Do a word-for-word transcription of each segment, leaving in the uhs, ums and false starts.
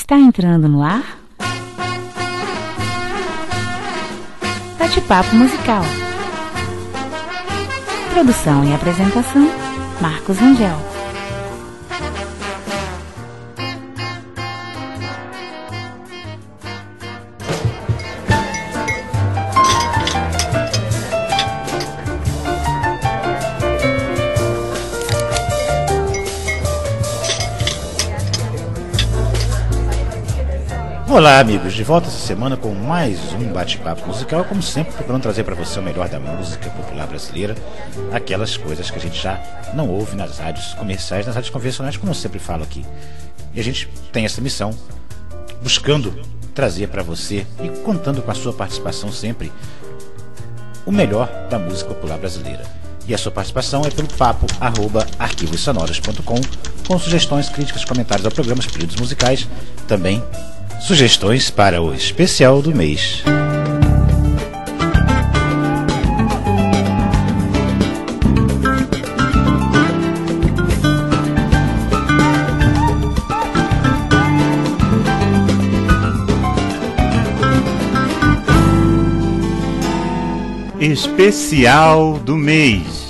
Está entrando no ar Bate-Papo Musical. Produção e apresentação, Marcos Angel. Olá amigos, de volta essa semana com mais um bate-papo musical, como sempre procurando trazer para você o melhor da música popular brasileira, aquelas coisas que a gente já não ouve nas rádios comerciais, nas rádios convencionais, como eu sempre falo aqui. E a gente tem essa missão, buscando trazer para você e contando com a sua participação sempre o melhor da música popular brasileira. E a sua participação é pelo papo arroba arquivos sonoros ponto com, com sugestões, críticas, comentários ao programa, pedidos musicais, também sugestões para o especial do mês. Especial do mês.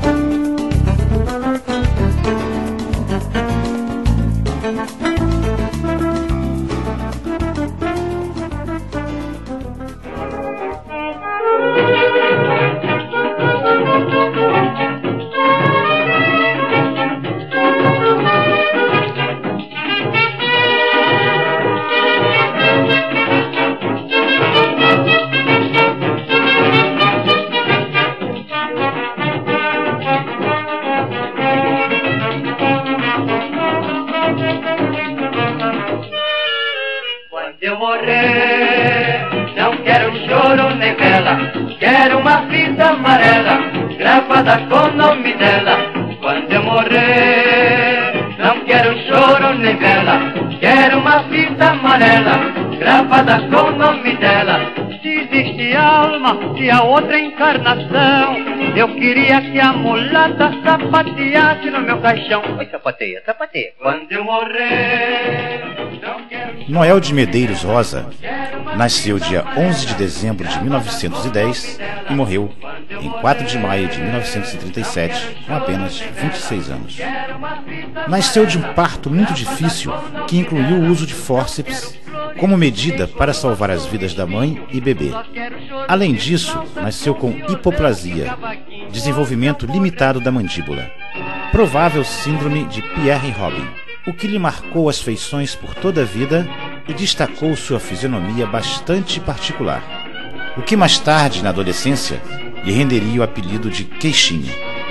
Se a outra encarnação eu queria que a mulata sapateasse no meu caixão. Oi, sapateia, sapateia. Quando eu morrer, não quero... Noel de Medeiros Rosa nasceu dia onze de dezembro de mil novecentos e dez e morreu em quatro de maio de mil novecentos e trinta e sete, com apenas vinte e seis anos. Nasceu de um parto muito difícil que incluiu o uso de fórceps como medida para salvar as vidas da mãe e bebê. Além disso, nasceu com hipoplasia, desenvolvimento limitado da mandíbula, provável síndrome de Pierre-Robin, o que lhe marcou as feições por toda a vida e destacou sua fisionomia bastante particular, o que mais tarde, na adolescência, lhe renderia o apelido de Queixinho.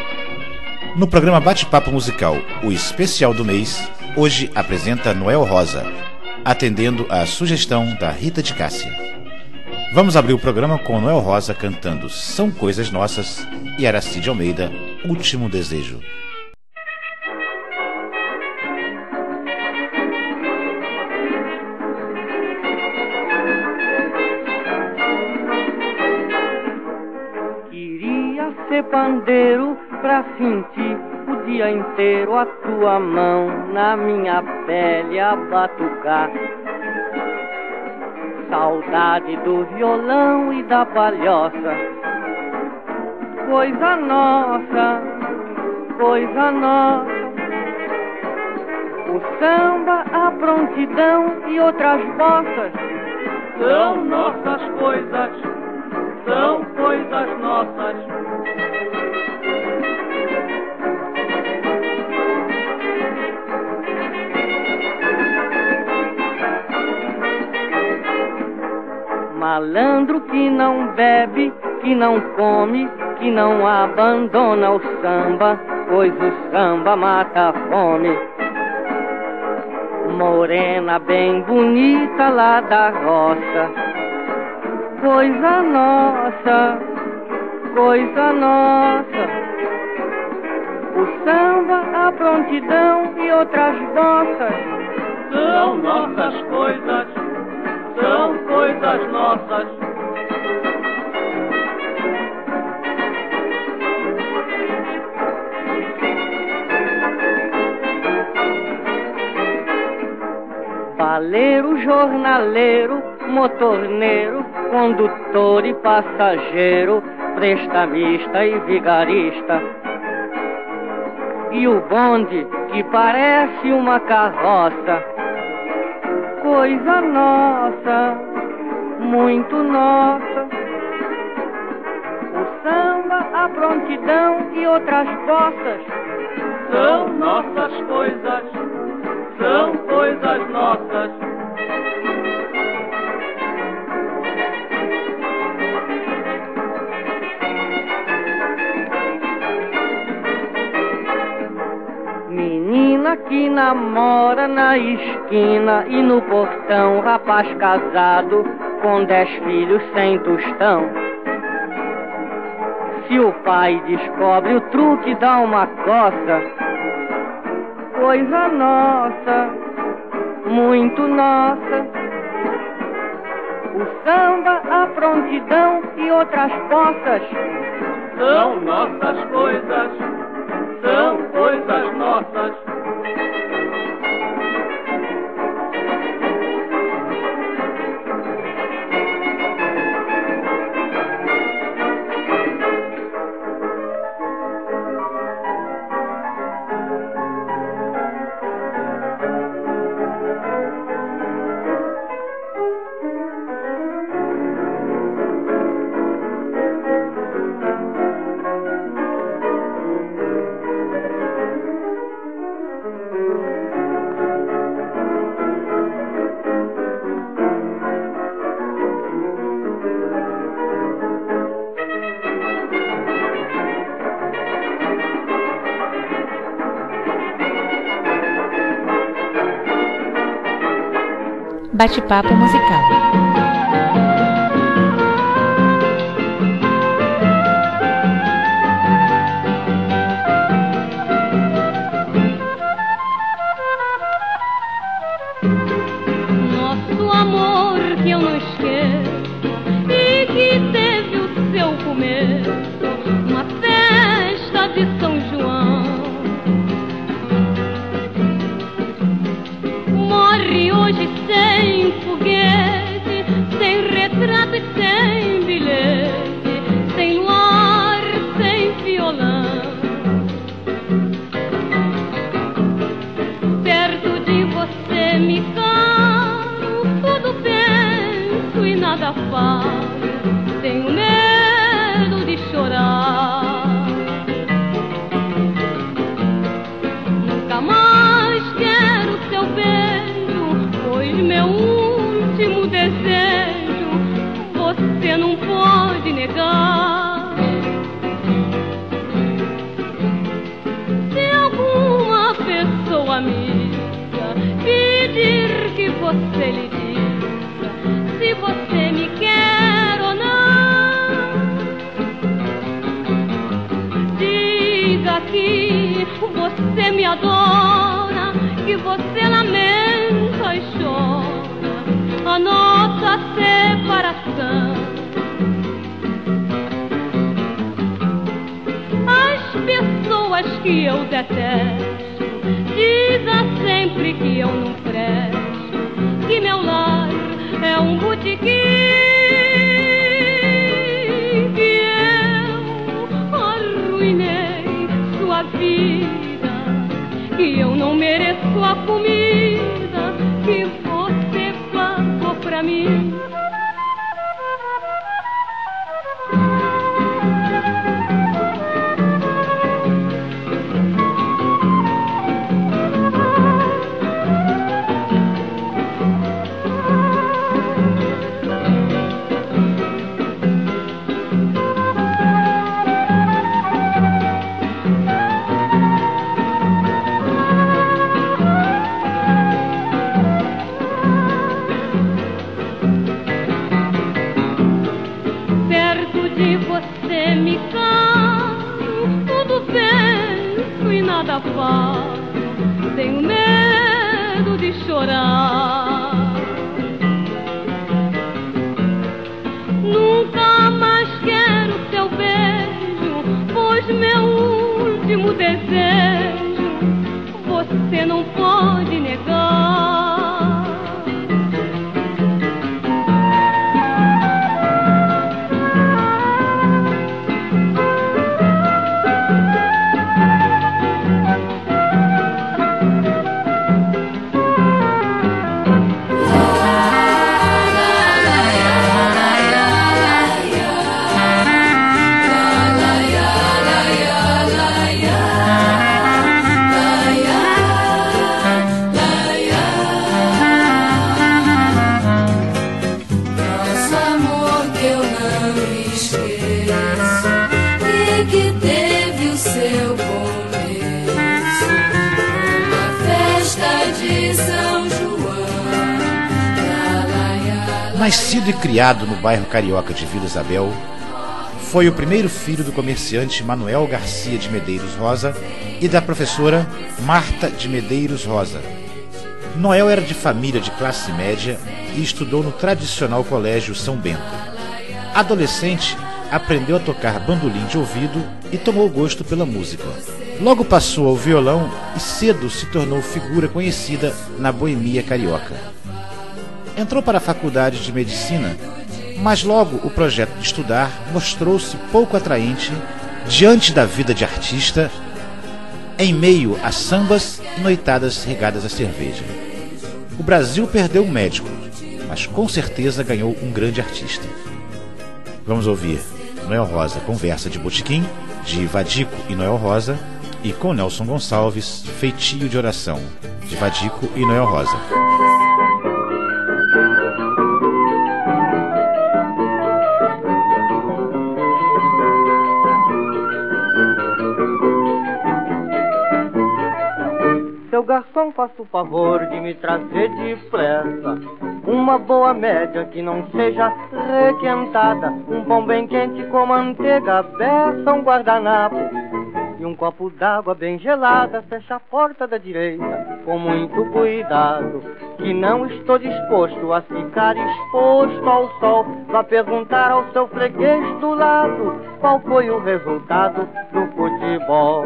No programa Bate-Papo Musical, o especial do mês, hoje apresenta Noel Rosa, atendendo à sugestão da Rita de Cássia. Vamos abrir o programa com Noel Rosa cantando São Coisas Nossas e Aracide Almeida, Último Desejo. Queria ser pandeiro pra sentir o dia inteiro a tua mão na minha pele a batucar. Saudade do violão e da palhoça, coisa nossa, coisa nossa. O samba, a prontidão e outras bossas são nossas coisas, são coisas nossas. Malandro que não bebe, que não come, que não abandona o samba, pois o samba mata a fome. Morena bem bonita lá da roça, coisa nossa, coisa nossa. O samba, a prontidão e outras bossas são nossas coisas, são coisas nossas. Cavaleiro, jornaleiro, motorneiro, condutor e passageiro, prestamista e vigarista. E o bonde que parece uma carroça, coisa nossa, muito nossa. O samba, a prontidão e outras bossas são nossas coisas, são coisas nossas. Menina que namora na esquina e no portão, rapaz casado com dez filhos sem tostão. Se o pai descobre o truque, dá uma coça, coisa nossa, muito nossa. O samba, a prontidão e outras poças são nossas coisas, são coisas nossas. Bate-papo musical. Nosso amor que eu não esqueço e que teve o seu começo, uma festa de São João. Morre hoje sem foguete, sem retrato e sem bilhete, sem luar, sem violão. Perto de você me calo, tudo penso e nada falo, tenho medo de chorar. Nunca mais quero seu beijo, pois meu último desejo você não pode negar. Se alguma pessoa amiga pedir que você lhe diga se você me quer ou não, diga que você me adora, que você lamenta e chora a nossa separação. As pessoas que eu detesto dizem sempre que eu não presto, que meu lar é um botequim, que eu arruinei sua vida, que eu não mereço a comida que você pagou pra mim. De você me calo, tudo penso e nada falo, tenho medo de chorar. Nunca mais quero seu beijo, pois meu último desejo você não pode negar. Nascido e criado no bairro carioca de Vila Isabel, foi o primeiro filho do comerciante Manuel Garcia de Medeiros Rosa e da professora Marta de Medeiros Rosa. Noel era de família de classe média e estudou no tradicional colégio São Bento. Adolescente, aprendeu a tocar bandolim de ouvido e tomou gosto pela música. Logo passou ao violão e cedo se tornou figura conhecida na boemia carioca. Entrou para a faculdade de medicina, mas logo o projeto de estudar mostrou-se pouco atraente diante da vida de artista, em meio a sambas e noitadas regadas a cerveja. O Brasil perdeu um médico, mas com certeza ganhou um grande artista. Vamos ouvir Noel Rosa, Conversa de Botequim, de Vadico e Noel Rosa, e com Nelson Gonçalves, Feitio de Oração, de Vadico e Noel Rosa. Seu garçom, faça o favor de me trazer depressa uma boa média que não seja requentada, um pão bem quente com manteiga, beça, um guardanapo e um copo d'água bem gelada. Fecha a porta da direita com muito cuidado, que não estou disposto a ficar exposto ao sol. Vá perguntar ao seu freguês do lado qual foi o resultado do futebol.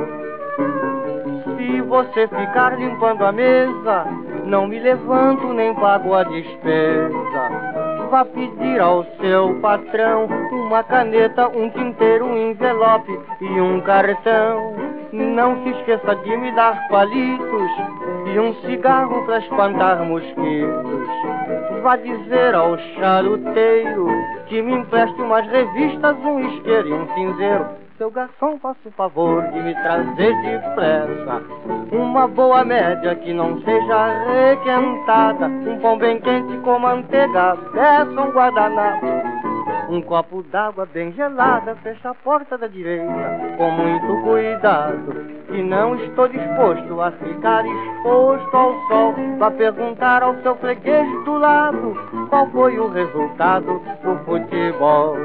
Se você ficar limpando a mesa, não me levanto nem pago a despesa. Vá pedir ao seu patrão uma caneta, um tinteiro, um envelope e um cartão. Não se esqueça de me dar palitos e um cigarro para espantar mosquitos. Vá dizer ao charuteiro que me empreste umas revistas, um isqueiro e um cinzeiro. Seu garçom, faça o favor de me trazer depressa uma boa média que não seja requentada, um pão bem quente com manteiga, beça, um guardanapo, um copo d'água bem gelada. Fecha a porta da direita com muito cuidado, que não estou disposto a ficar exposto ao sol. Vá perguntar ao seu freguês do lado qual foi o resultado do futebol.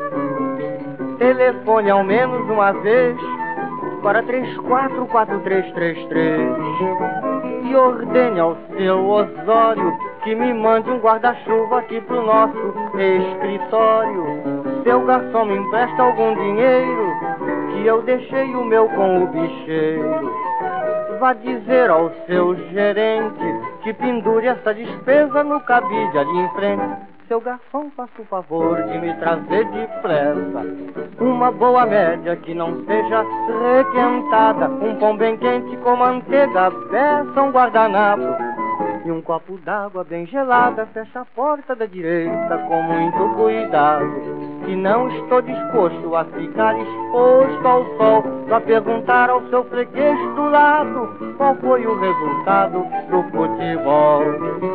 Telefone ao menos uma vez para três quatro quatro três três três e ordene ao seu Osório que me mande um guarda-chuva aqui pro nosso escritório. Seu garçom, me empresta algum dinheiro, que eu deixei o meu com o bicheiro. Vá dizer ao seu gerente que pendure essa despesa no cabide ali em frente. Seu garçom, faça o favor de me trazer depressa uma boa média que não seja requentada, um pão bem quente com manteiga, beça, um guardanapo e um copo d'água bem gelada. Fecha a porta da direita com muito cuidado, que não estou disposto a ficar exposto ao sol. Vá perguntar ao seu freguês do lado qual foi o resultado do futebol.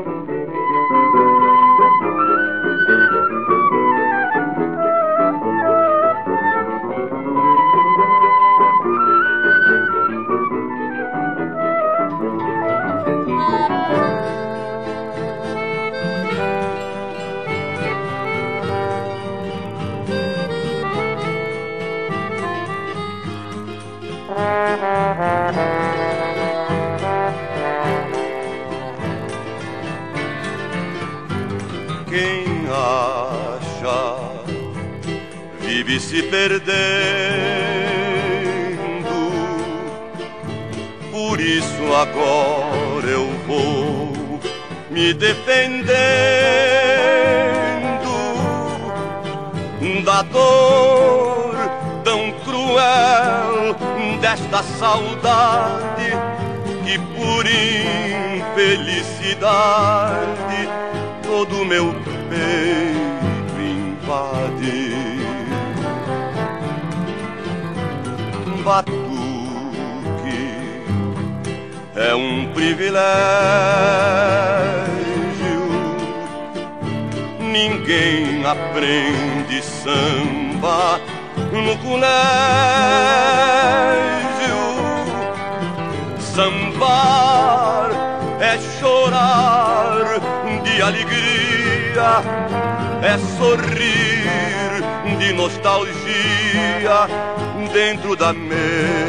Quem acha vive se perdendo, por isso agora eu vou me defendendo da dor tão cruel desta saudade que por infelicidade todo meu peito invade. Batuque é um privilégio, ninguém aprende samba no colégio. Sambar é chorar de e alegria é sorrir de nostalgia dentro da melodia.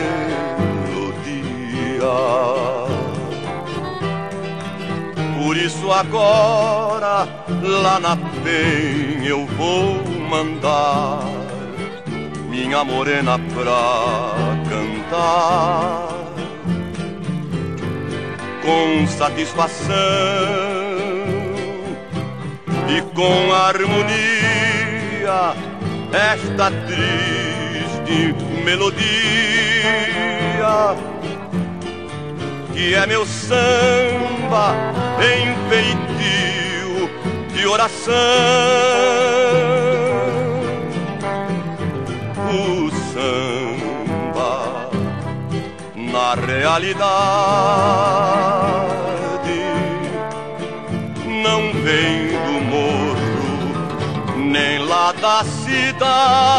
Por isso agora lá na Penha eu vou mandar minha morena pra cantar com satisfação e com harmonia esta triste melodia que é meu samba em feitio de oração. O samba na realidade não vem do morro nem lá da cidade,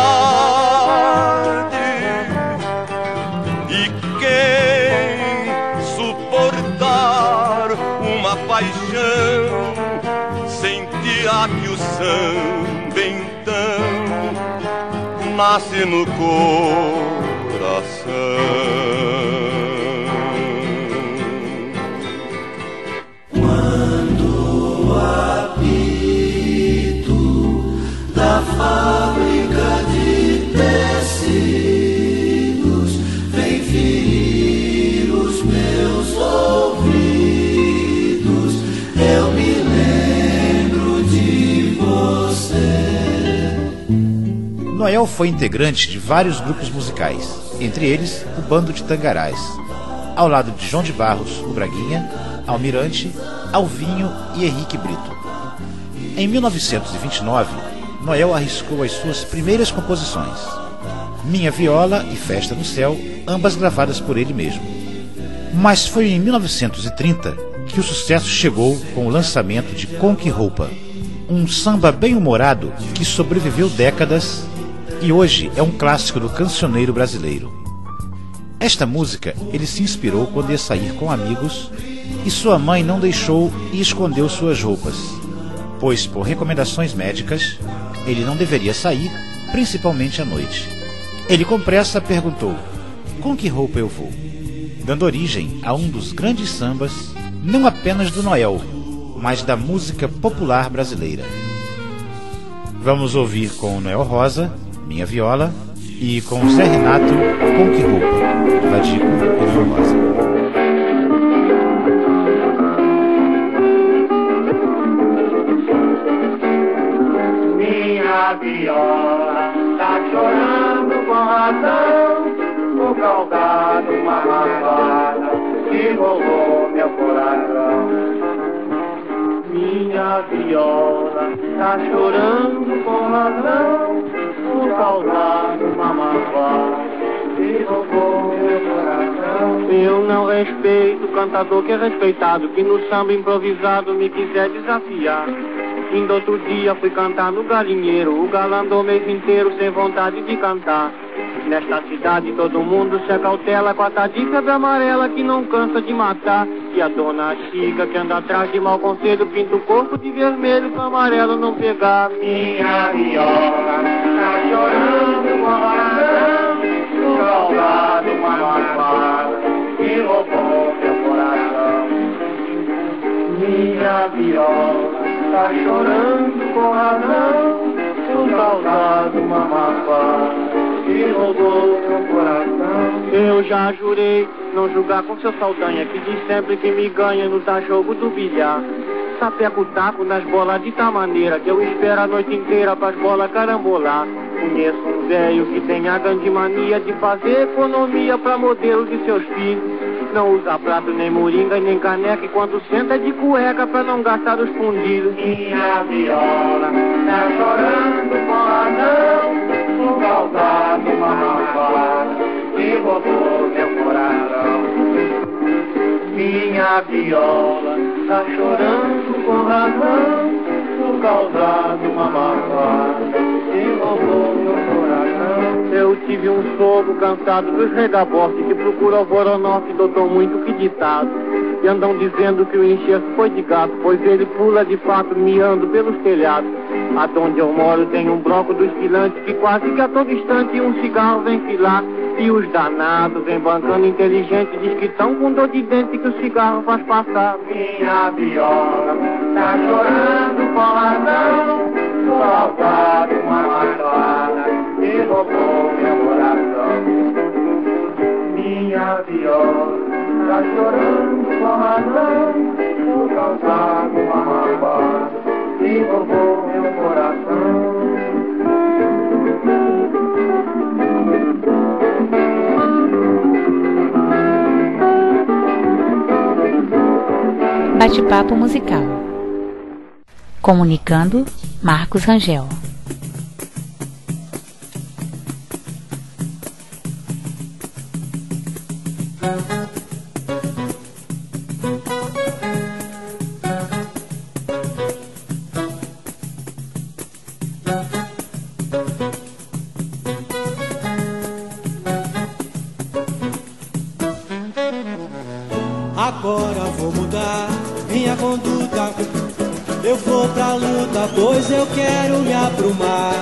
e quem suportar uma paixão sentirá que o samba então nasce no coração. Quando apito da fábrica de tecidos vem ferir os meus ouvidos, eu me lembro de você. Noel foi integrante de vários grupos musicais, entre eles o Bando de Tangarás, ao lado de João de Barros, o Braguinha, Almirante, Alvinho e Henrique Brito. Em mil novecentos e vinte e nove, Noel arriscou as suas primeiras composições, Minha Viola e Festa no Céu, ambas gravadas por ele mesmo. Mas foi em mil novecentos e trinta que o sucesso chegou com o lançamento de Com Que Roupa, um samba bem humorado que sobreviveu décadas e hoje é um clássico do cancioneiro brasileiro. Esta música ele se inspirou quando ia sair com amigos e sua mãe não deixou e escondeu suas roupas, pois por recomendações médicas ele não deveria sair, principalmente à noite. Ele com pressa perguntou: com que roupa eu vou? Dando origem a um dos grandes sambas, não apenas do Noel, mas da música popular brasileira. Vamos ouvir com o Noel Rosa, Minha Viola, e com o Zé Renato, Com Que Roupa, Vadico e Noel Rosa. Minha viola tá chorando com razão, por causa de uma lavada que roubou meu coração. Minha viola tá chorando com razão, por causa de uma lavada que roubou meu coração. Eu não respeito o cantador que é respeitado, que no samba improvisado me quiser desafiar. Indo outro dia fui cantar no galinheiro, o galã do mês inteiro sem vontade de cantar. Nesta cidade todo mundo se acautela com a tadica da amarela que não cansa de matar. E a dona Chica que anda atrás de mau conselho pinta o corpo de vermelho pra amarelo não pegar. Minha viola tá chorando com razão, por causa de uma malvada que roubou meu coração. Minha viola tá chorando com razão, por causa de uma malvada que roubou meu coração. Eu já jurei não julgar com seu Saldanha, que diz sempre que me ganha no tá jogo do bilhar. Sapeco o taco nas bolas de tal maneira que eu espero a noite inteira pras bolas carambolar. Conheço um velho que tem a grande mania de fazer economia pra modelo de seus filhos. Não usa prato, nem moringa, nem caneca, e quando senta é de cueca pra não gastar os fundidos. Minha viola tá chorando com razão, por causa de uma malvada que roubou meu coração. Minha viola tá chorando com razão, por causa de uma malvada que roubou meu coração. Eu tive um sogro cansado dos regabotes que procura o Voronoff, doutor muito que ditado. E andam dizendo que o enxerto foi de gato, pois ele pula de fato miando pelos telhados. Aonde eu moro tem um bloco dos filantes que quase que a todo instante um cigarro vem filar. E os danados vem bancando inteligente, diz que tão com dor de dente que o cigarro faz passar. Minha viola tá chorando com razão, saudade uma martelada que roubou meu coração. Minha viola tá chorando com razão, por causa de uma martelada que roubou meu coração. Bate-papo musical. Comunicando, Marcos Rangel. Agora vou mudar minha conduta, eu vou pra luta, pois eu quero me aprumar.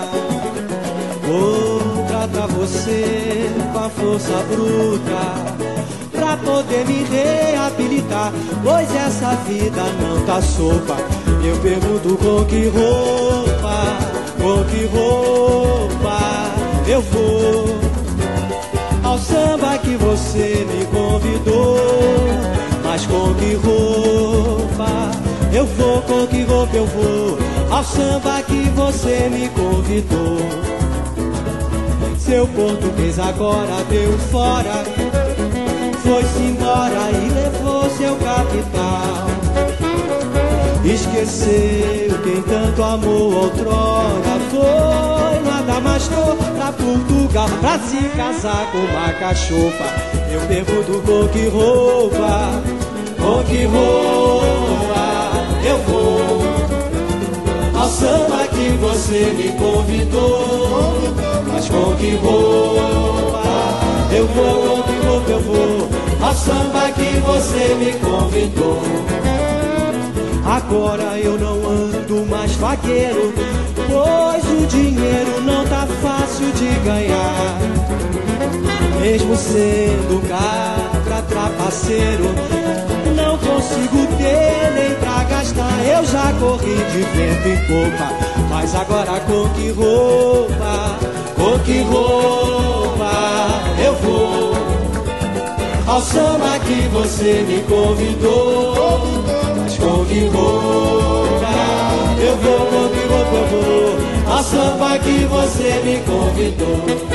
Vou tratar você com a força bruta, pra poder me reabilitar, pois essa vida não tá sopa. Eu pergunto com que roupa, com que roupa eu vou ao samba que você me convidou. Mas com que roupa eu vou, com que roupa eu vou ao samba que você me convidou. Seu português agora deu fora, foi-se embora e levou seu capital. Esqueceu quem tanto amou outrora, foi lá Damasco pra Portugal pra se casar com uma cachopa. Eu pergunto com que roupa, com que roupa eu vou ao samba que você me convidou. Mas com que roupa eu vou, com que roupa eu vou ao samba que você me convidou. Agora eu não ando mais vaqueiro, pois o dinheiro não tá fácil de ganhar. Mesmo sendo cabra trapaceiro, não consigo ter nem pra gastar. Eu já corri de vento em popa, mas agora com que roupa, com que roupa eu vou ao samba que você me convidou. Mas com que roupa eu vou, com que roupa eu vou ao samba que você me convidou.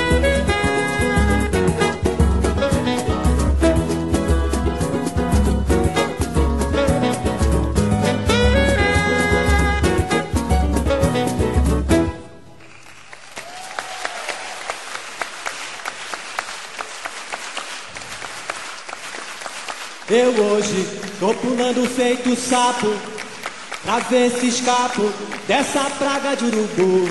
Eu hoje tô pulando feito sapo, pra ver se escapo dessa praga de urubu.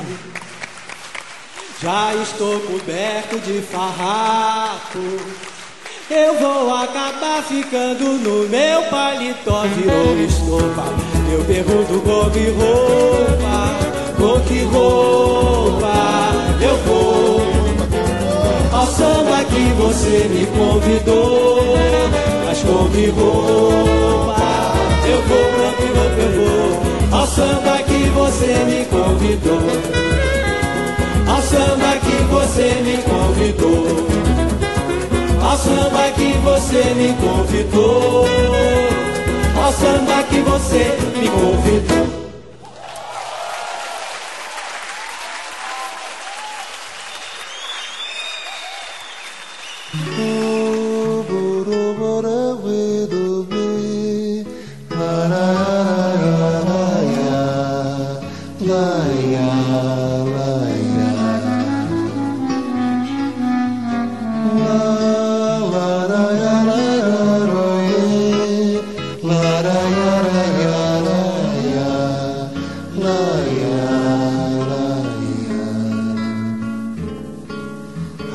Já estou coberto de farrapo, eu vou acabar ficando no meu paletó, virou estopa. Eu pergunto com que roupa, com que roupa eu vou ao samba que você me convidou. Mas com que roupa eu vou, com que roupa eu vou ao samba que você me convidou. Ao samba que você me convidou. Ao samba que você me convidou. Ao samba que você me convidou.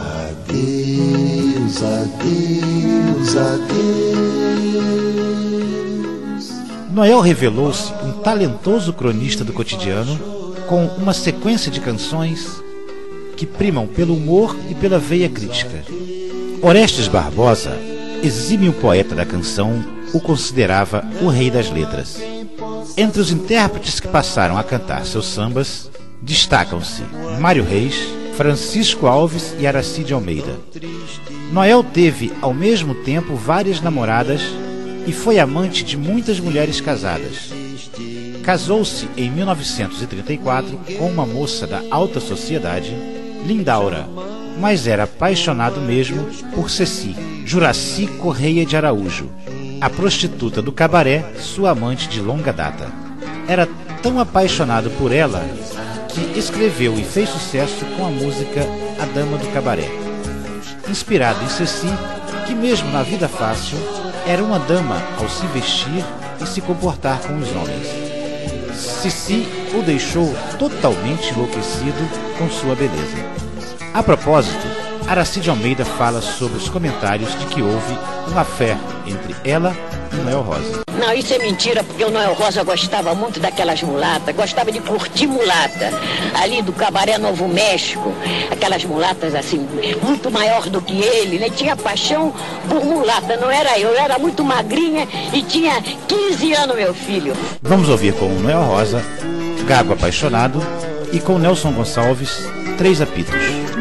Adeus, adeus, adeus. Noel revelou-se um talentoso cronista do cotidiano, com uma sequência de canções que primam pelo humor e pela veia crítica. Orestes Barbosa, exímio poeta da canção, o considerava o rei das letras. Entre os intérpretes que passaram a cantar seus sambas, destacam-se Mário Reis, Francisco Alves e Aracide Almeida. Noel teve, ao mesmo tempo, várias namoradas e foi amante de muitas mulheres casadas. Casou-se em mil novecentos e trinta e quatro com uma moça da alta sociedade, Lindaura, mas era apaixonado mesmo por Ceci, Juraci Correia de Araújo, a prostituta do cabaré, sua amante de longa data. Era tão apaixonado por ela que escreveu e fez sucesso com a música A Dama do Cabaré, inspirado em Ceci, que mesmo na vida fácil era uma dama ao se vestir e se comportar com os homens. Ceci o deixou totalmente enlouquecido com sua beleza. A propósito, Aracide Almeida fala sobre os comentários de que houve uma fé entre ela e Noel Rosa. Não, isso é mentira, porque o Noel Rosa gostava muito daquelas mulatas, gostava de curtir mulata, ali do Cabaré Novo México, aquelas mulatas assim, muito maior do que ele, né? Tinha paixão por mulata, não era eu, eu era muito magrinha e tinha quinze anos, meu filho. Vamos ouvir com o Noel Rosa, Gago Apaixonado, e com Nelson Gonçalves, Três Apitos.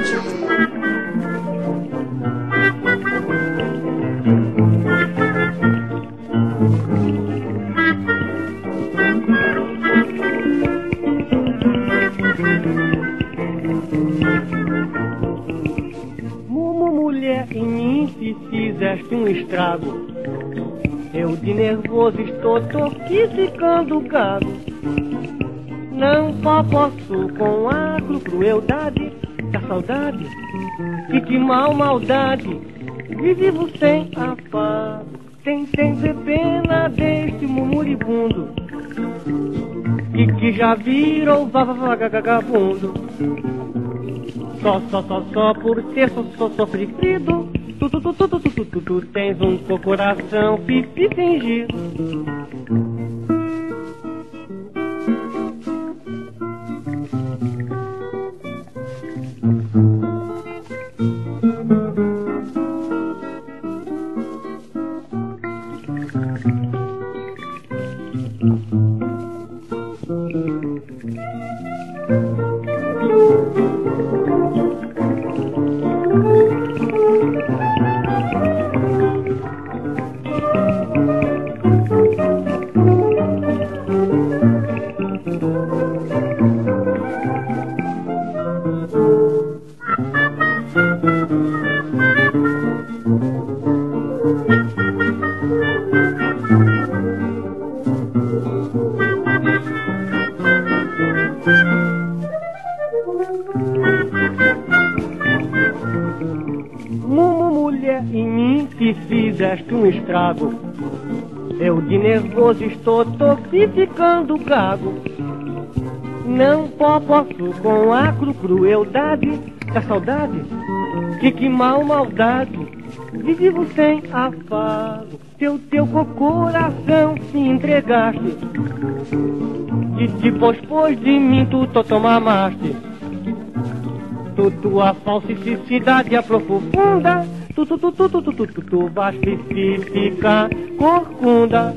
Um estrago, eu de nervoso estou, tô aqui ficando gago. Não só posso com a crueldade da saudade, que de mal maldade me vivo sem afago. Tentei ter pena deste muribundo, e que já virou vagabundo. Só, só, só, só por ter so, so, sofrido. Tu, tu, tu, tu, tu, tu, tu, tu tens um coração pipi fingido. Um estrago, eu de nervoso estou, tô ficando gago. Não posso com a cru crueldade da saudade, que que mal maldade vivo sem afago. Teu teu coração se entregaste, e depois pois de mim tu to mamaste. Tu tua falsicidade aprofunda. Tu, tu, tu, tu, tu, tu, tu, tu, tu vais ficar corcunda.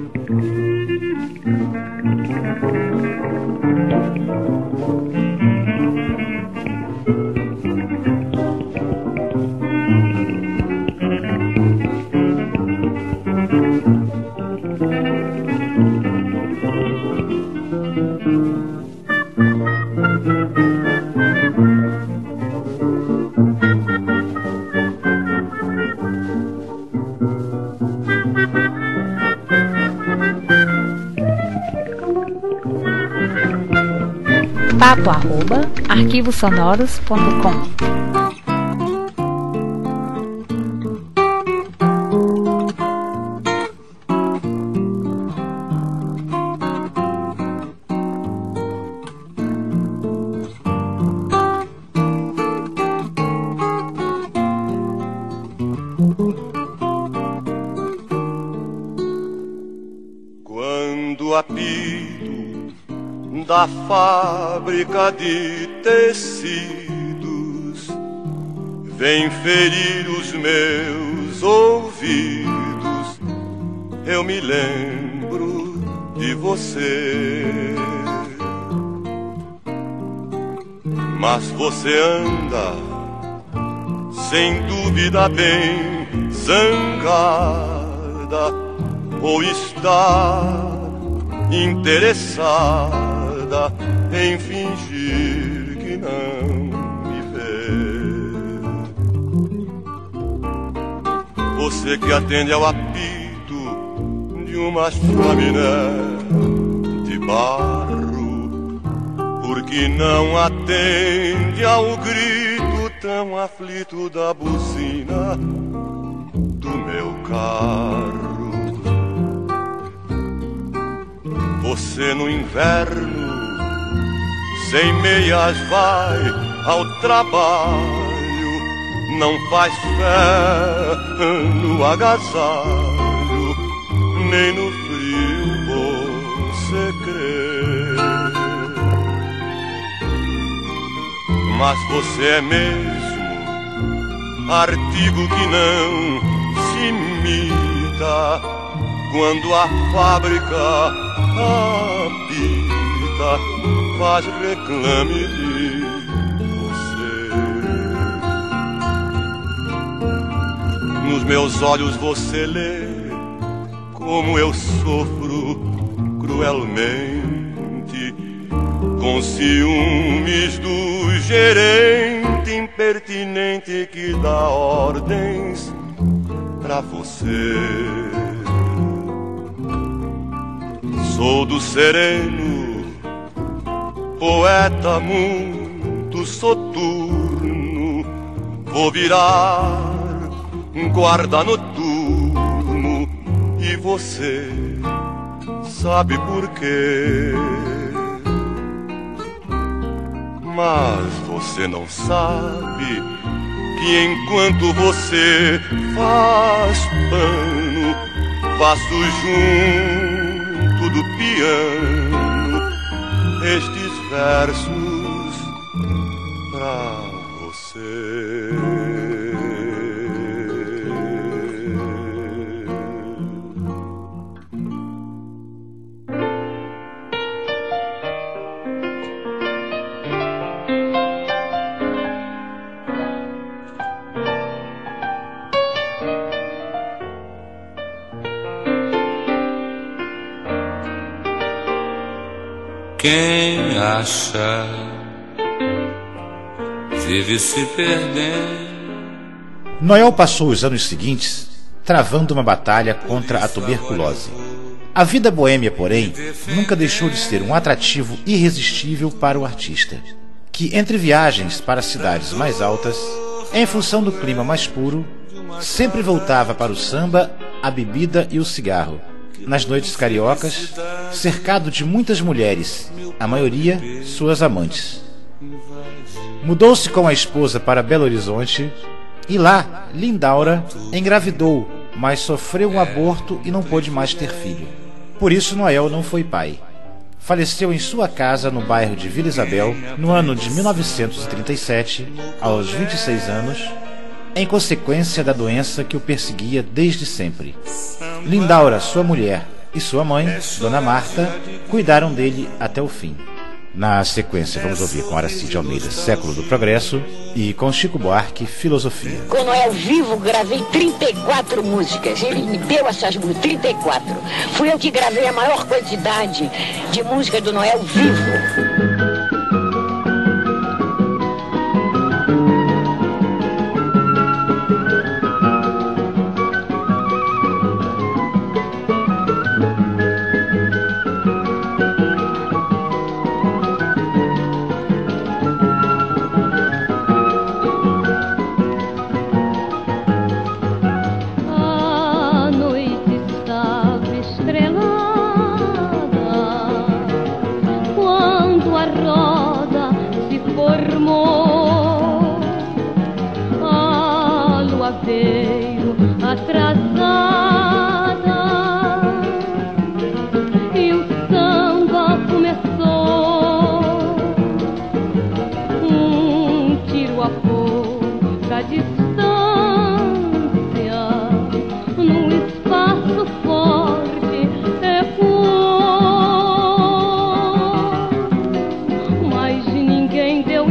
Papo arroba arquivosonoros ponto com. Quando da fábrica de tecidos vem ferir os meus ouvidos. Eu me lembro de você, mas você anda sem dúvida bem zangada, ou está interessada em fingir que não me vê. Você que atende ao apito de uma chaminé de barro, porque não atende ao grito tão aflito da buzina do meu carro. Você no inverno, sem meias vai ao trabalho, não faz fé no agasalho, nem no frio você crê. Mas você é mesmo artigo que não se imita quando a fábrica habita, faz reclame de você. Nos meus olhos você lê como eu sofro cruelmente, com ciúmes do gerente impertinente que dá ordens pra você. Sou do sereno, poeta muito soturno, vou virar guarda noturno, e você sabe por quê. Mas você não sabe que enquanto você faz pano, faço junto do piano estes versos pra você. Quem acha vive se perdendo. Noel passou os anos seguintes travando uma batalha contra a tuberculose. A vida boêmia, porém, nunca deixou de ser um atrativo irresistível para o artista, que entre viagens para cidades mais altas, em função do clima mais puro, sempre voltava para o samba, a bebida e o cigarro. Nas noites cariocas, cercado de muitas mulheres, a maioria suas amantes. Mudou-se com a esposa para Belo Horizonte e lá, Lindaura engravidou, mas sofreu um aborto e não pôde mais ter filho. Por isso Noel não foi pai. Faleceu em sua casa no bairro de Vila Isabel no ano de mil novecentos e trinta e sete, aos vinte e seis anos, em consequência da doença que o perseguia desde sempre. Lindaura, sua mulher, e sua mãe, Dona Marta, cuidaram dele até o fim. Na sequência, vamos ouvir com Aracide Almeida, Século do Progresso, e com Chico Buarque, Filosofia. Com Noel vivo, gravei trinta e quatro músicas. Ele me deu essas músicas, trinta e quatro. Fui eu que gravei a maior quantidade de músicas do Noel vivo. Atrasada, e o samba começou.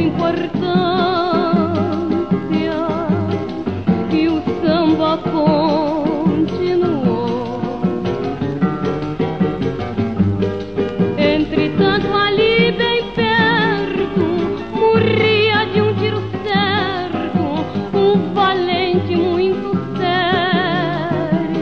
importância e o samba continuou. Entretanto, ali bem perto, morria de um tiro certo um valente muito sério,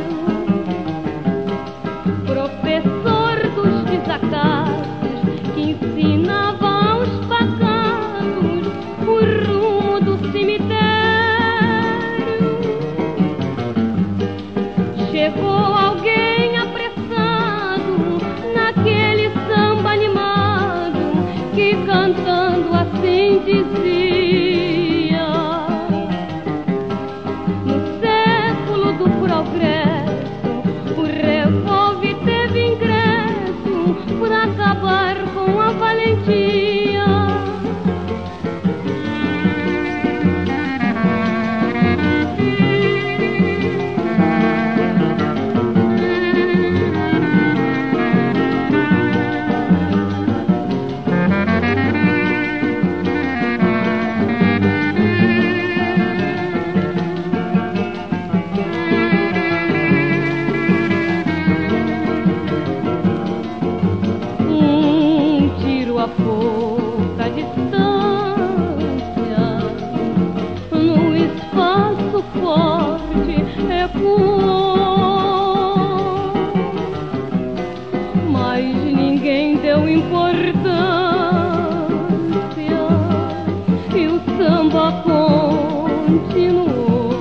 professor dos desacatos, que ensinava aos pacatos o rumo do cemitério. Chegou alguém apressado naquele samba animado que cantando assim dizia: no século do progresso o revólver teve ingresso para acabar com a valentia. Um tiro a pouca distância, no espaço forte ecoou, mas ninguém deu importância e o samba continuou.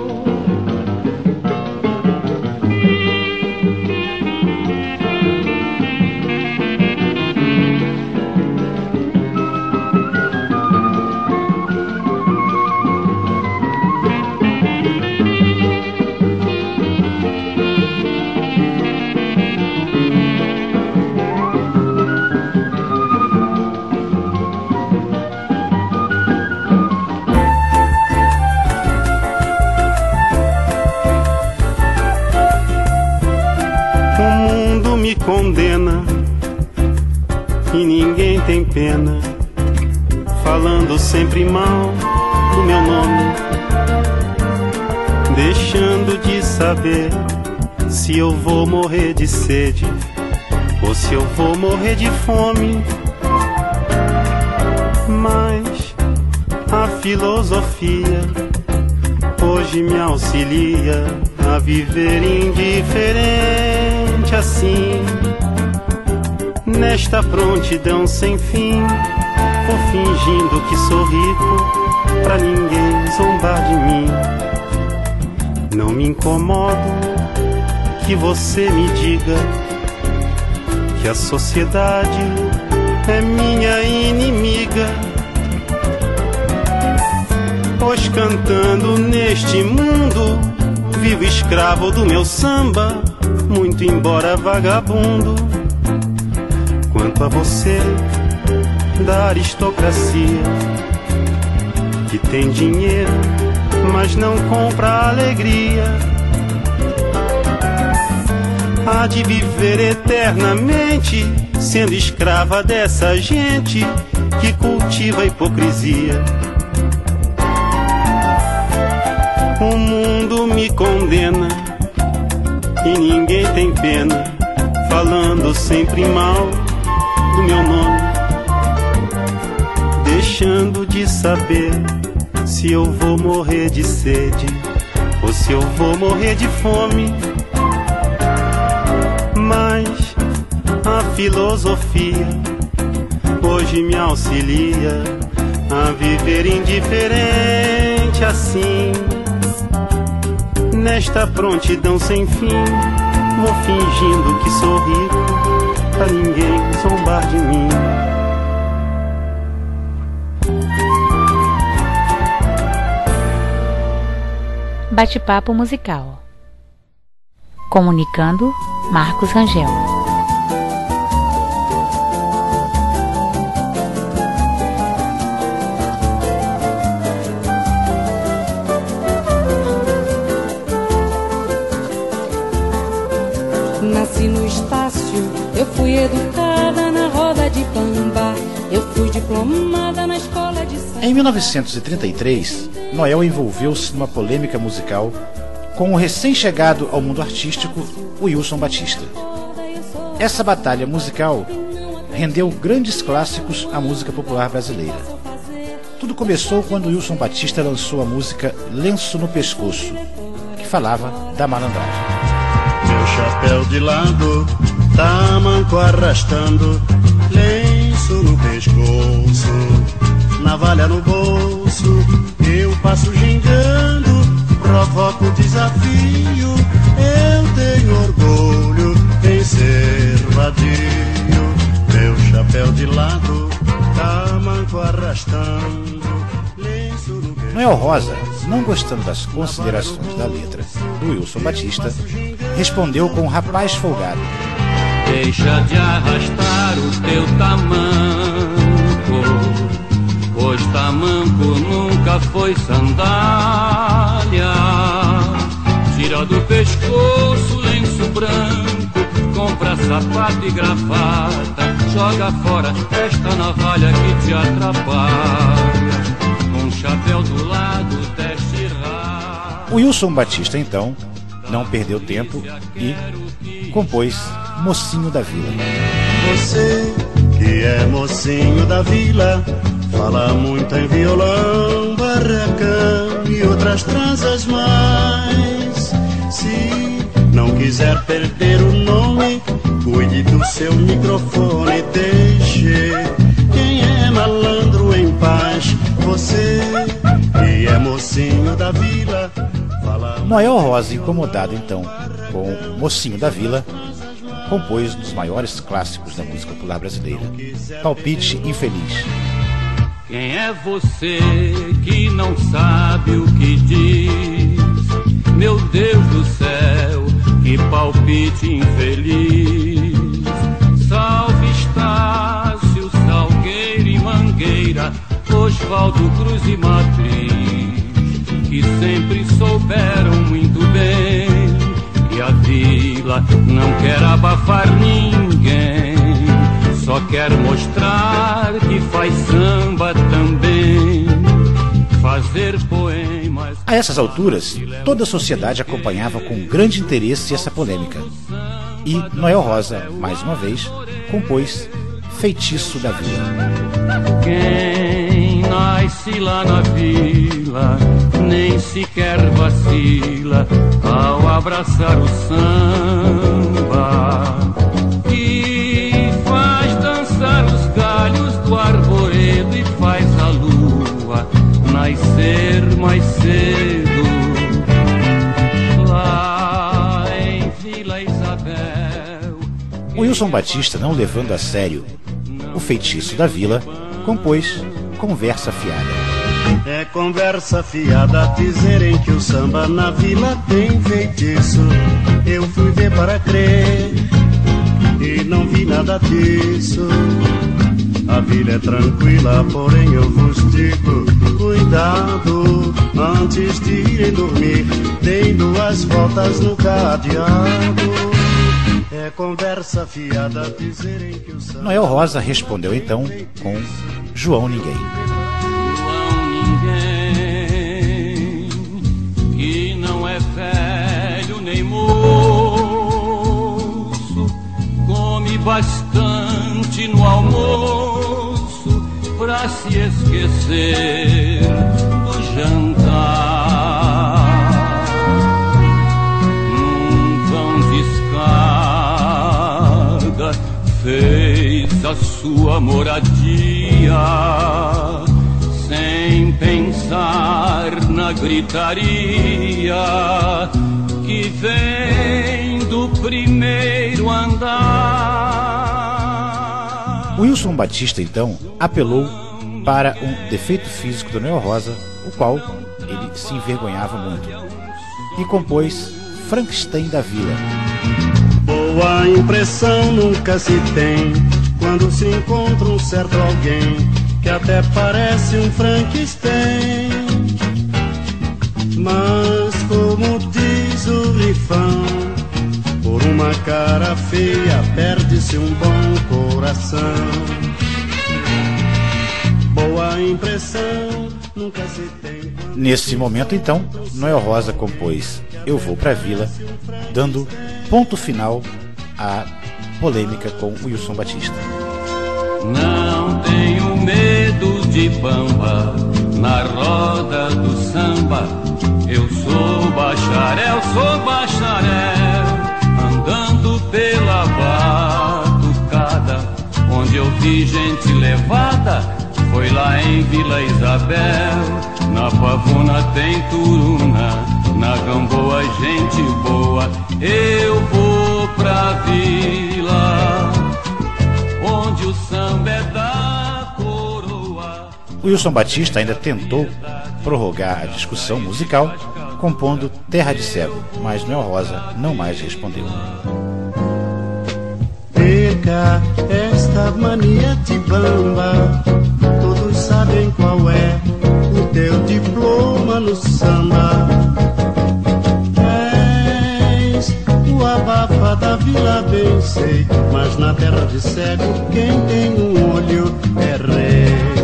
O mundo me condena e ninguém tem pena, falando sempre mal do meu nome, deixando de saber se eu vou morrer de sede ou se eu vou morrer de fome. Mas a filosofia hoje me auxilia a viver indiferente assim, nesta prontidão sem fim. Vou fingindo que sou rico pra ninguém zombar de mim. Não me incomodo que você me diga que a sociedade é minha inimiga, pois cantando neste mundo vivo escravo do meu samba, muito embora vagabundo. Quanto a você da aristocracia, que tem dinheiro, mas não compra alegria, há de viver eternamente sendo escrava dessa gente que cultiva a hipocrisia. O mundo me condena e ninguém tem pena, falando sempre mal do meu nome, deixando de saber se eu vou morrer de sede ou se eu vou morrer de fome. Mas a filosofia hoje me auxilia a viver indiferente assim, nesta prontidão sem fim. Vou fingindo que sou rico pra ninguém zombar de mim. Bate-papo musical. Comunicando, Marcos Rangel. Nasci no Estácio, eu fui educada na roda de Pamba. Eu fui de diplomada na escola de samba. Em mil novecentos e trinta e três, Noel envolveu-se numa polêmica musical com o recém-chegado ao mundo artístico Wilson Batista. Essa batalha musical rendeu grandes clássicos à música popular brasileira. Tudo começou quando Wilson Batista lançou a música Lenço no Pescoço, que falava da malandragem. Meu chapéu de lado, tamanco arrastando, lenço no pescoço, navalha no bolso, eu passo gingando, provoco desafio, eu tenho orgulho em ser vadio. Meu chapéu de lado, tamanco arrastando, lenço no pescoço. Noel Rosa, não gostando das considerações da letra do Wilson Batista, respondeu com um rapaz folgado: deixa de arrastar o teu tamanco, pois tamanco nunca foi sandália. Tira do pescoço lenço branco, compra sapato e gravata, joga fora esta navalha que te atrapalha. Com chapéu do lado, teste raro. O Wilson Batista, então, não perdeu tempo e compôs Mocinho da Vila. Você que é mocinho da vila, fala muito em violão, barracão e outras tranças mais. Se não quiser perder o nome, cuide do seu microfone, deixe quem é malandro em paz. Você que é mocinho da vila, fala... Noel Rosa, incomodado então com Mocinho da Vila, compôs um dos maiores clássicos da música popular brasileira, Palpite Infeliz. Quem é você que não sabe o que diz? Meu Deus do céu, que palpite infeliz. Salve Estácio, Salgueiro e Mangueira, Oswaldo Cruz e Matriz, que sempre souberam muito bem que a vila não quer abafar ninguém, só quer mostrar que faz samba também, fazer poemas. A essas alturas, toda a sociedade acompanhava com grande interesse essa polêmica. E Noel Rosa, mais uma vez, compôs Feitiço da Vila. Quem nasce lá na vila nem sequer vacila ao abraçar o samba, que faz dançar os galhos do arvoredo e faz a lua nascer mais cedo. Lá em Vila Isabel. O Wilson Batista, não levando a sério o Feitiço da Vila, compôs Conversa Fiada. É conversa fiada dizerem que o samba na vila tem feitiço. Eu fui ver para crer e não vi nada disso. A vila é tranquila, porém eu vos digo, cuidado, antes de irem dormir, deem duas voltas no cadeado. É conversa fiada dizerem que o samba... Noel Rosa respondeu então com João Ninguém. Que não é velho nem moço, come bastante no almoço pra se esquecer do jantar. Num vão de escada fez a sua moradia, sem pensar na gritaria que vem do primeiro andar. Wilson Batista, então, apelou para um defeito físico do Noel Rosa, o qual ele se envergonhava muito, e compôs Frankenstein da Vila. Boa impressão nunca se tem quando se encontra um certo alguém que até parece um Frankenstein. Mas como diz o rifão, por uma cara feia perde-se um bom coração. impressão, nunca se tem. Nesse momento, então, Noel Rosa compôs Eu Vou Pra Vila, dando ponto final à polêmica com o Wilson Batista. Não tenho medo de bamba na roda do samba. Eu sou bacharel, sou bacharel, andando pela batucada. Onde eu vi gente levada foi lá em Vila Isabel. Na Pavuna tem turuna, na Gamboa gente boa. Eu vou pra vila onde o samba é da coroa. O Wilson Batista ainda tentou prorrogar a discussão musical, compondo Terra de Cego, mas Noel Rosa não mais respondeu. Perca esta mania de bamba, todos sabem qual é o teu diploma no samba. És o abafa da vila, bem sei, mas na terra de cego quem tem um olho é rei.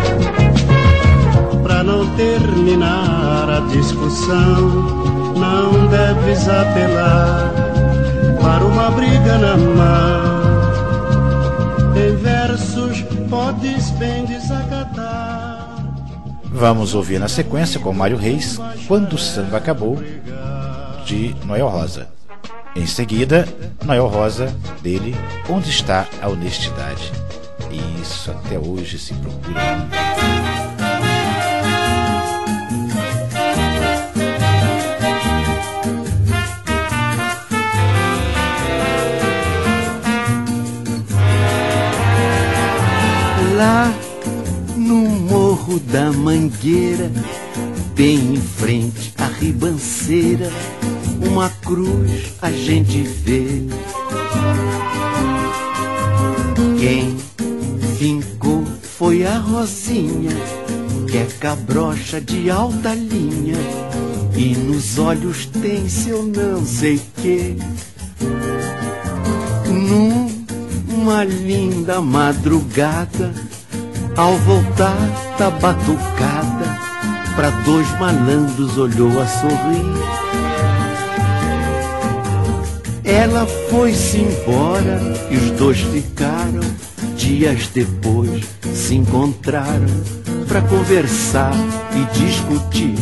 Pra não terminar a discussão, não deves apelar para uma briga na mão. Em versos podes bem desacatar. Vamos ouvir na sequência com Mário Reis, Quando o Samba Acabou, de Noel Rosa. Em seguida, Noel Rosa, dele, Onde Está a Honestidade? Isso até hoje se procura. Lá no Morro da Mangueira, bem em frente à ribanceira, uma cruz a gente vê. Quem fincou foi a Rosinha, que é cabrocha de alta linha, e nos olhos tem seu não sei quê. Numa linda madrugada, ao voltar da batucada, pra dois malandros olhou a sorrir. Ela foi-se embora e os dois ficaram. Dias depois se encontraram pra conversar e discutir.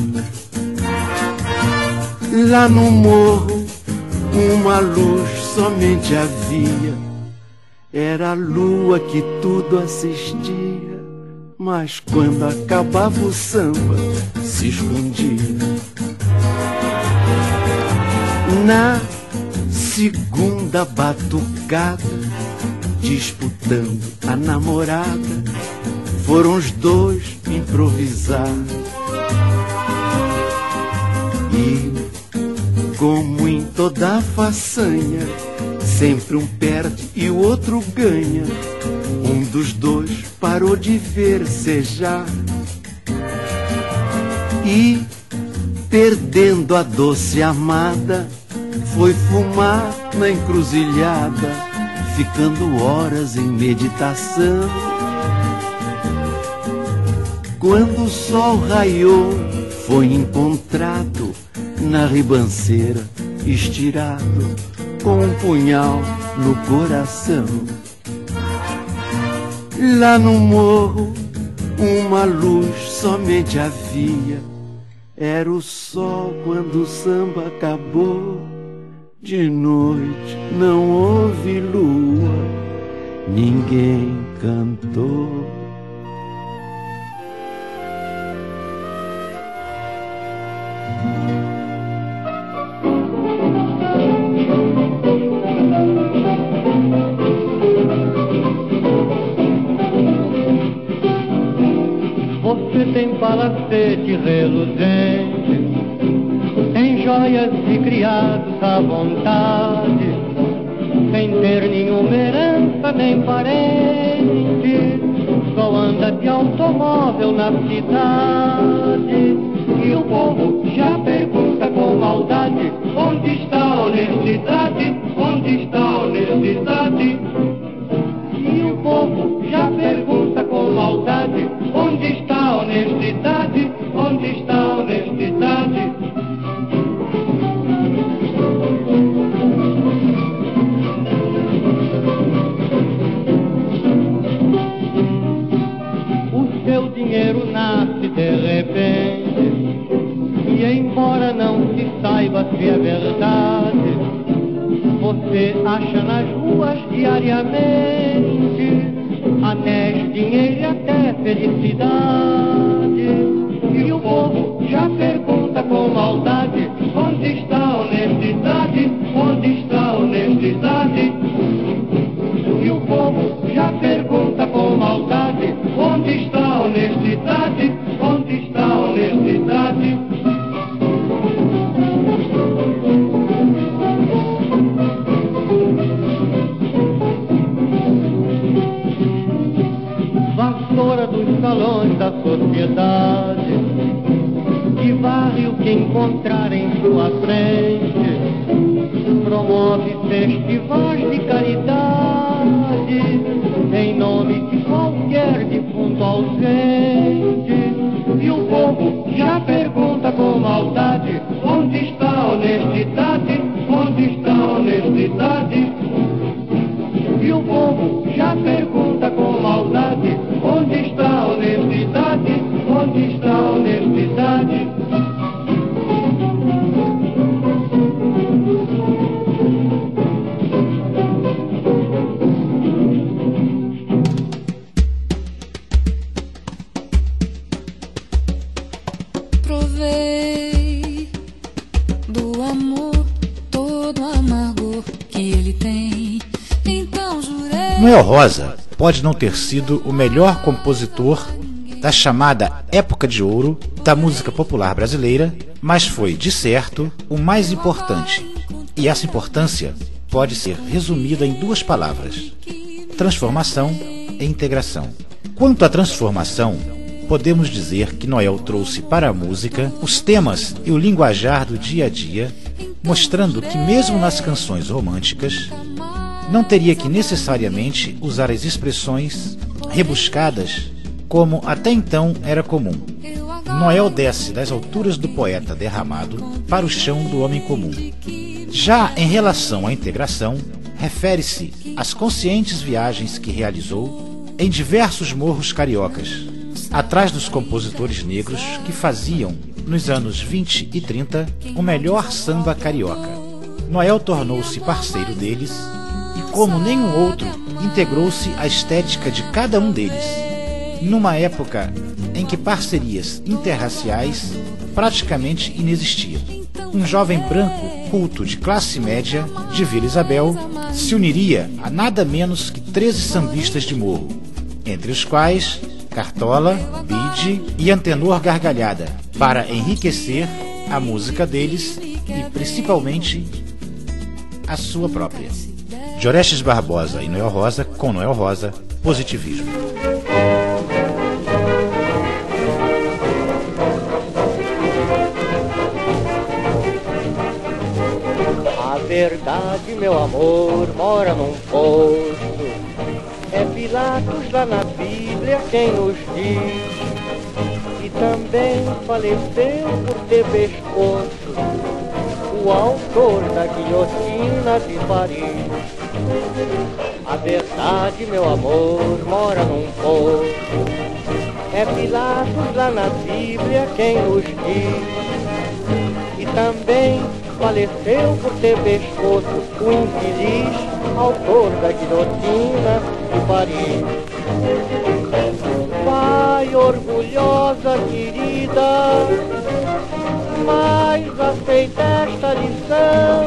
Lá no morro uma luz somente havia, era a lua que tudo assistia, mas quando acabava o samba se escondia. Na segunda batucada, disputando a namorada, foram os dois improvisar. E como em toda façanha, sempre um perde e o outro ganha. Um dos dois parou de versejar e, perdendo a doce amada, foi fumar na encruzilhada, ficando horas em meditação. Quando o sol raiou, foi encontrado na ribanceira, estirado, com um punhal no coração. Lá no morro, uma luz somente havia, era o sol quando o samba acabou. De noite não houve lua, ninguém cantou. Você tem palacete reluzente, tem joias e criados à vontade, sem ter nenhuma herança nem parente, só anda de automóvel na cidade. E o povo já pergunta com maldade: onde está a honestidade? Onde está a honestidade? E o povo já pergunta com maldade: onde está nasce de repente, e embora não se saiba se é verdade, você acha nas ruas diariamente anéis, dinheiro e até felicidade. E o povo já pergunta com maldade: onde está a honestidade? Onde está a honestidade? E o povo já pergunta com maldade: onde está a honestidade? Onde está a honestidade? Vassoura dos salões da sociedade, que varre o que encontrar em sua frente, promove festivais de caridade em nome de qualquer defunto ausente. E o povo já pergunta com maldade: onde está a honestidade? Onde está a honestidade? E o povo já pergunta com maldade: onde está a honestidade? Onde está a honestidade? Provei do amor todo amargor que ele tem, então jurei. Noel Rosa pode não ter sido o melhor compositor da chamada época de ouro da música popular brasileira, mas foi, de certo, o mais importante. E essa importância pode ser resumida em duas palavras: transformação e integração. Quanto à transformação, podemos dizer que Noel trouxe para a música os temas e o linguajar do dia a dia, mostrando que mesmo nas canções românticas não teria que necessariamente usar as expressões rebuscadas como até então era comum. Noel desce das alturas do poeta derramado para o chão do homem comum. Já em relação à integração, refere-se às conscientes viagens que realizou em diversos morros cariocas, atrás dos compositores negros que faziam, nos anos vinte e trinta, o melhor samba carioca. Noel tornou-se parceiro deles e, como nenhum outro, integrou-se à estética de cada um deles, numa época em que parcerias interraciais praticamente inexistiam. Um jovem branco culto de classe média de Vila Isabel se uniria a nada menos que treze sambistas de morro, entre os quais Cartola, Bide e Antenor Gargalhada, para enriquecer a música deles e principalmente a sua própria. De Orestes Barbosa e Noel Rosa, com Noel Rosa, Positivismo. A verdade, meu amor, mora num poço. É Pilatos lá na Bíblia quem nos diz. E também faleceu por ter pescoço o autor da guilhotina de Paris. A verdade, meu amor, mora num poço. É Pilatos lá na Bíblia quem nos diz. E também faleceu por ter pescoço o infeliz autor da guilhotina de Paris. Vai, orgulhosa querida, mas aceita esta lição.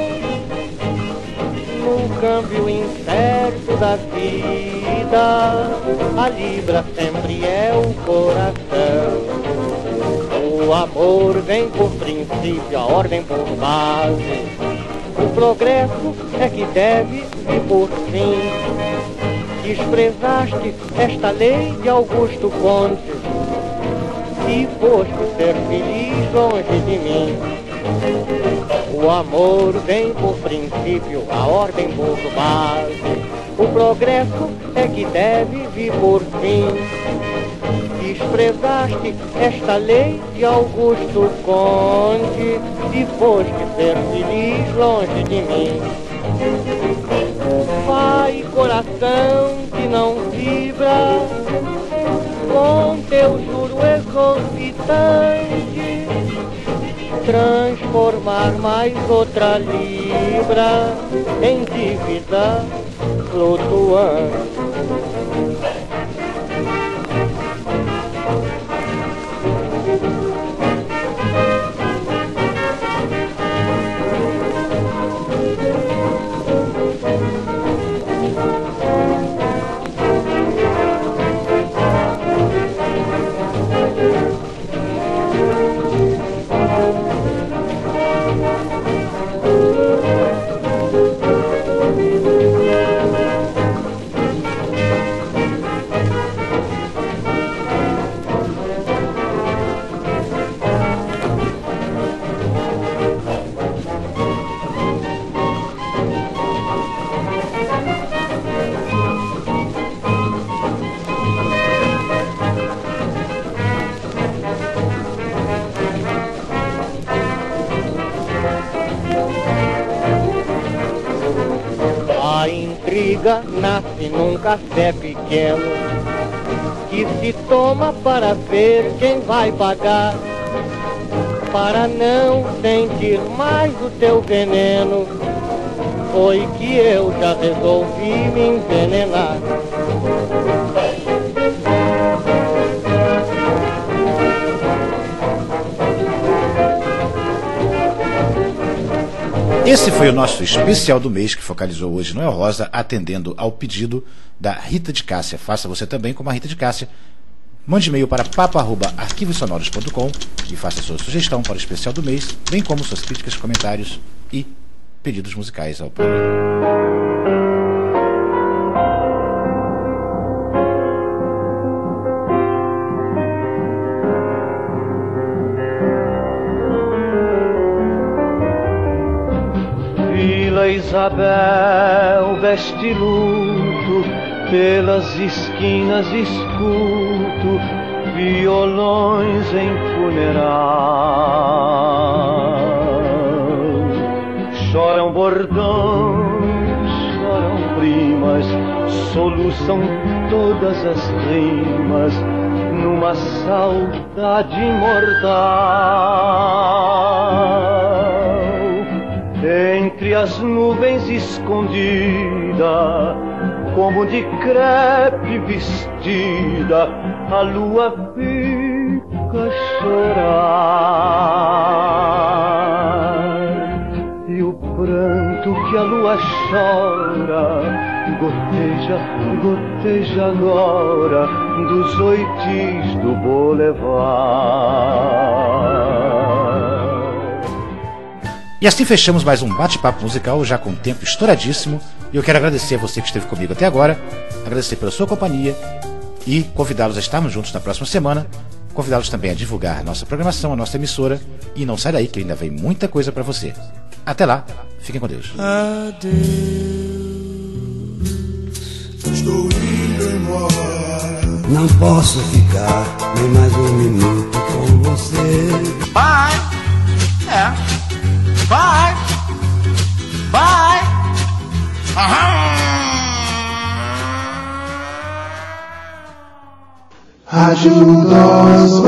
No câmbio incerto da vida, a libra sempre é o coração. O amor vem por princípio, a ordem por base. O progresso é que deve vir por fim. Desprezaste esta lei de Augusto Conte e foste ser feliz longe de mim. O amor vem por princípio, a ordem por base. O progresso é que deve vir por fim. Desprezaste esta lei de Augusto Conte e foste ser feliz longe de mim. Vai, coração que não vibra, com teu juro exorbitante, transformar mais outra libra em dívida flutuante. Nasce num café pequeno que se toma para ver quem vai pagar, para não sentir mais o teu veneno. Foi que eu já resolvi me envenenar. Esse foi o nosso especial do mês que focalizou hoje Noel Rosa, atendendo ao pedido da Rita de Cássia. Faça você também como a Rita de Cássia. Mande e-mail para papo arroba arquivos sonoros ponto com e faça sua sugestão para o especial do mês, bem como suas críticas, comentários e pedidos musicais ao programa. Isabel veste luto, pelas esquinas escuto violões em funeral. Choram bordões, choram primas, soluçam todas as rimas numa saudade imortal. Entre as nuvens escondida, como de crepe vestida, a lua fica a chorar. E o pranto que a lua chora goteja, goteja agora dos oitis do boulevard. E assim fechamos mais um bate-papo musical, já com o tempo estouradíssimo. E eu quero agradecer a você que esteve comigo até agora, agradecer pela sua companhia e convidá-los a estarmos juntos na próxima semana, convidá-los também a divulgar a nossa programação, a nossa emissora, e não sai daí que ainda vem muita coisa para você. Até lá, fiquem com Deus. Adeus, estou indo embora. Não posso ficar nem mais um minuto com você. Bye! É. Bye! Bye! Aham! Ajuda-os.